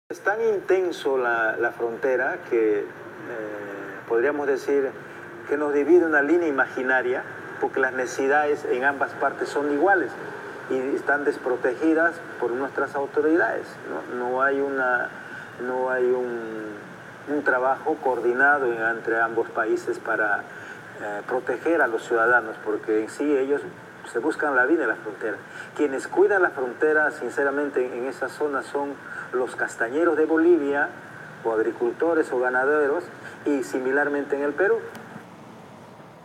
Es tan intenso la frontera que podríamos decir que nos divide una línea imaginaria porque las necesidades en ambas partes son iguales y están desprotegidas por nuestras autoridades. No hay un trabajo coordinado entre ambos países para proteger a los ciudadanos, porque en sí ellos se buscan la vida en la frontera. Quienes cuidan la frontera, sinceramente, en esa zona son los castañeros de Bolivia, o agricultores o ganaderos, y similarmente en el Perú.